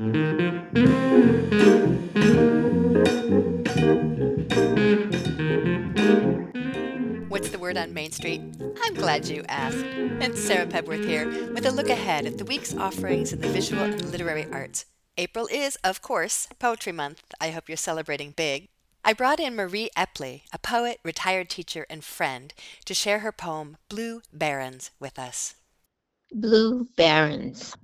What's the word on Main Street? I'm glad you asked. It's Sarah Pebworth here with a look ahead at the week's offerings in the visual and literary arts. April is, of course, Poetry Month. I hope you're celebrating big. I brought in Marie Epley, a poet, retired teacher, and friend, to share her poem Blue Barrens with us. Blue Barrens.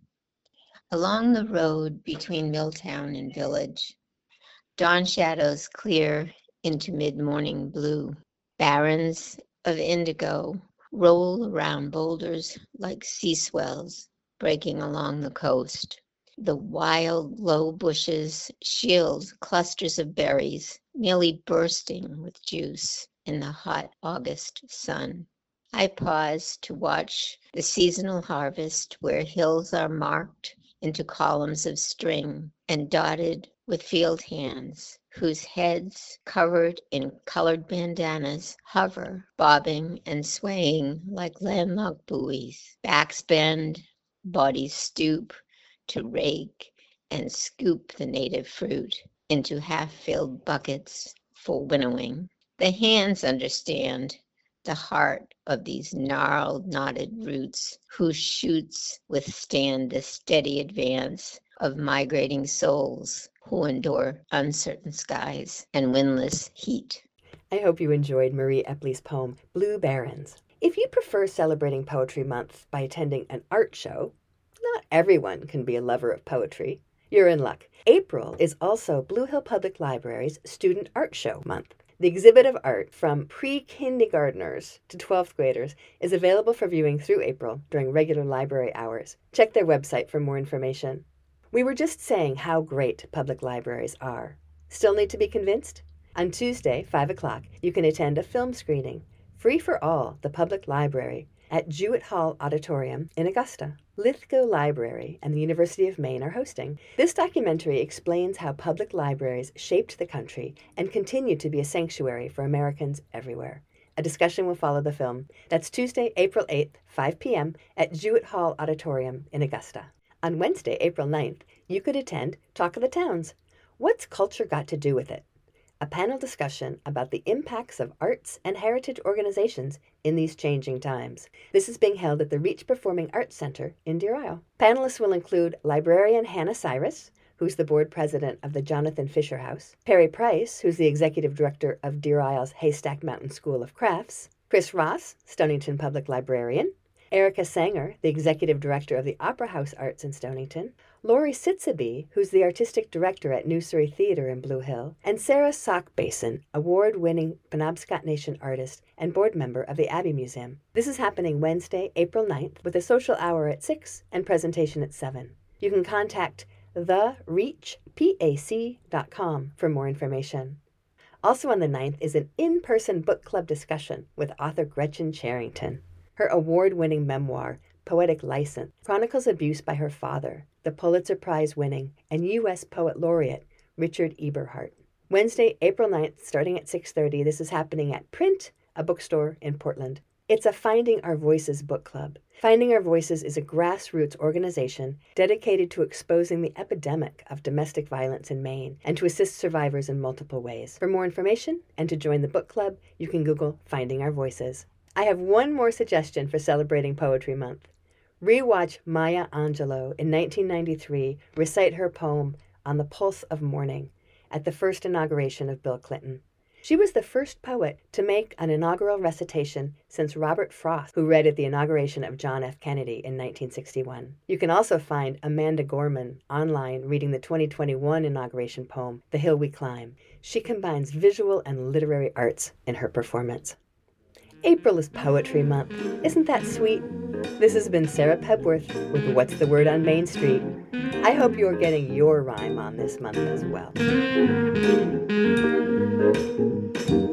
Along the road between Milltown and Village, dawn shadows clear into mid-morning blue. Barrens of indigo roll around boulders like sea swells breaking along the coast. The wild, low bushes shield clusters of berries, nearly bursting with juice in the hot August sun. I pause to watch the seasonal harvest where hills are marked into columns of string and dotted with field hands whose heads, covered in colored bandanas, hover, bobbing and swaying like landlocked buoys. Backs bend, bodies stoop to rake and scoop the native fruit into half-filled buckets for winnowing. The hands understand the heart of these gnarled, knotted roots whose shoots withstand the steady advance of migrating souls who endure uncertain skies and windless heat. I hope you enjoyed Marie Epley's poem Blue Barrens. If you prefer celebrating Poetry Month by attending an art show, not everyone can be a lover of poetry. You're in luck. April is also Blue Hill Public Library's Student Art Show Month. The exhibit of art from pre-kindergartners to 12th graders is available for viewing through April during regular library hours. Check their website for more information. We were just saying how great public libraries are. Still need to be convinced? On Tuesday, 5 o'clock, you can attend a film screening, free for all, the public library, at Jewett Hall Auditorium in Augusta. Lithgow Library and the University of Maine are hosting. This documentary explains how public libraries shaped the country and continue to be a sanctuary for Americans everywhere. A discussion will follow the film. That's Tuesday, April 8th, 5 p.m. at Jewett Hall Auditorium in Augusta. On Wednesday, April 9th, you could attend Talk of the Towns. What's culture got to do with it? A panel discussion about the impacts of arts and heritage organizations in these changing times. This is being held at the Reach Performing Arts Center in Deer Isle. Panelists will include librarian Hannah Cyrus, who's the board president of the Jonathan Fisher House, Perry Price, who's the executive director of Deer Isle's Haystack Mountain School of Crafts, Chris Ross, Stonington Public Librarian, Erica Sanger, the executive director of the Opera House Arts in Stonington, Lori Sitsaby, who's the artistic director at New Surrey Theatre in Blue Hill, and Sarah Sockbasin, award-winning Penobscot Nation artist and board member of the Abbey Museum. This is happening Wednesday, April 9th, with a social hour at 6 and presentation at 7. You can contact thereachpac.com for more information. Also on the 9th is an in-person book club discussion with author Gretchen Charrington. Her award-winning memoir, Poetic License, chronicles abuse by her father, the Pulitzer Prize-winning and U.S. Poet Laureate Richard Eberhart. Wednesday, April 9th, starting at 6:30, this is happening at Print, a bookstore in Portland. It's a Finding Our Voices book club. Finding Our Voices is a grassroots organization dedicated to exposing the epidemic of domestic violence in Maine and to assist survivors in multiple ways. For more information and to join the book club, you can Google Finding Our Voices. I have one more suggestion for celebrating Poetry Month. Rewatch Maya Angelou in 1993 recite her poem On the Pulse of Morning at the first inauguration of Bill Clinton. She was the first poet to make an inaugural recitation since Robert Frost, who read at the inauguration of John F. Kennedy in 1961. You can also find Amanda Gorman online reading the 2021 inauguration poem, The Hill We Climb. She combines visual and literary arts in her performance. April is Poetry Month. Isn't that sweet? This has been Sarah Pebworth with What's the Word on Main Street. I hope you're getting your rhyme on this month as well.